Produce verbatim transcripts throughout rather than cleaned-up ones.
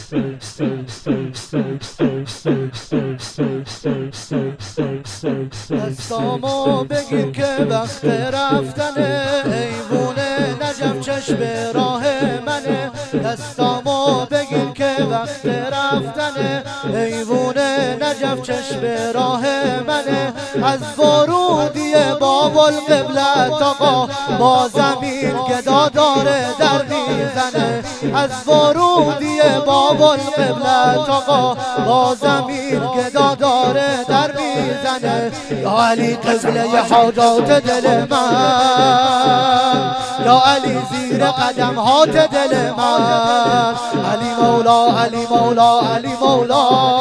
دستامو بگیر که وقت رفتنه، ایوونه نجف چشم راه منه. دستامو بگیر که وقت رفتنه، ایوونه نجف چشم راه منه. از ورودی باب القبلت آقا با زمین گدا داره در میزنه. از ورودی باب القبلت آقا با زمین گدا داره در میزنه. یا علی قبله حاجات دل من، یا علی زیر قدم هات دل من. علی مولا علی مولا علی مولا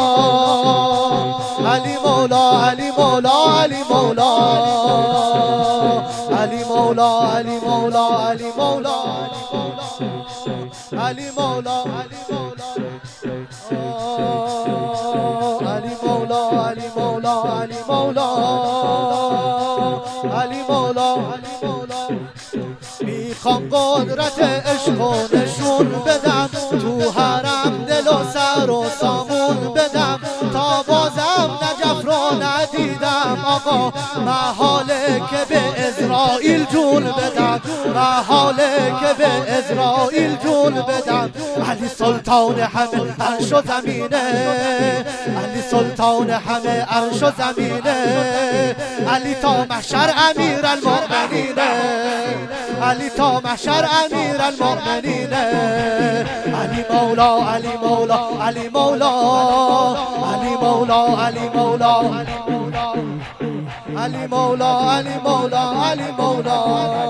علی مولا علی مولا علی مولا علی مولا علی مولا علی مولا علی مولا علی مولا علی مولا علی مولا علی مولا. میخوام قدرت عشق و نشون بدم، تو حرم دل و سر و سامون بدم. تا بازم نجف رو ندیدم آقا، محاله که به اسرائیل جون بدم، محاله که به اسرائیل جون بدم. علی سلطان همه عرش و زمینه، علی سلطان همه عرش و زمینه. علی تا محشر امیر المؤمنینه، علی تا محشر امیر المؤمنینه. علی مولا علی مولا علی مولا علی مولا علی مولا علی مولا علی مولا علی مولا.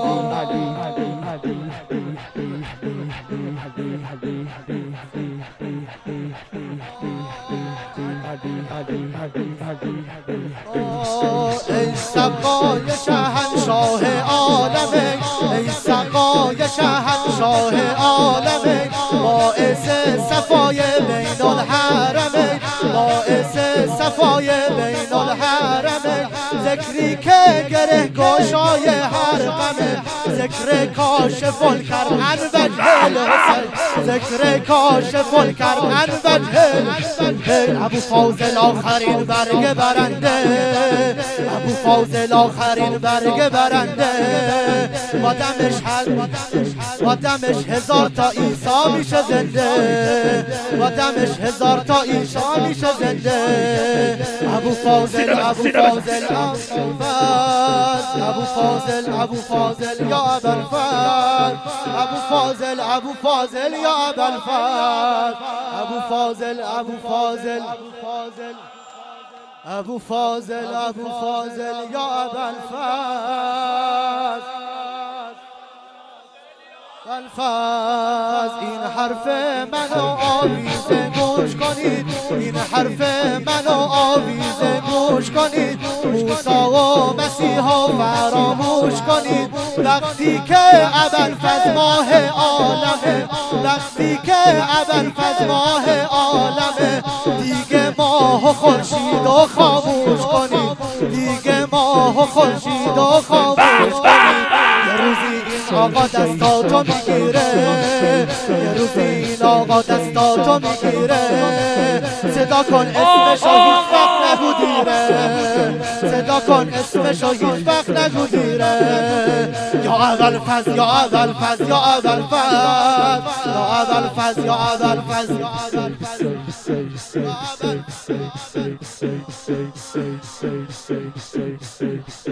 ای سقای شهنشاه عالمه، ای سقای شهنشاه عالمه. باعث صفای بین الحرمه، باعث صفای بین الحرمه. ذکری که گره گشای هر غمه، ذکر کاشف الکرب عن وجه الحسین، ذکر کاشف الکرب عن وجه الحسین. ابو فاضل آخرین برگ برنده، ابو فاضل آخرین برگ برنده. با دمش هر با دمش هزار تا عیسی میشه زنده، با دمش هزار تا عیسی میشه زنده. ابو فاضل ابو فاضل ابو فاضل ابو فاضل یا ابوالفضل، ابو فاضل ابو فاضل یا ابوالفضل. ابو فاضل ابو فاضل ابو فاضل ابو فاضل یا ابوالفضل. الفاظ این حرف منو آویزه گوش کنید، این حرف منو آویزه گوش کنید. موسی و مسیحا فراموش کنید. وقتی که ابوالفضل ماه عالمه، وقتی که ابوالفضل ماه عالمه. دیگه ماه و خورشید و خاموش کنید، دیگه ماه و خورشید و خاموش کنید. یه روزی این آقا دستاتو میگیره، یه روزی این آقا دستاتو میگیره. صدا کن اسمشو هیچ وقت نگو دیره، صدا کن اسمشو هیچ وقت نگو دیره. یا ابوالفضل یا ابوالفضل یا ابوالفضل یا ابوالفضل یا ابوالفضل یا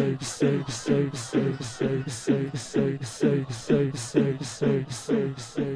ابوالفضل.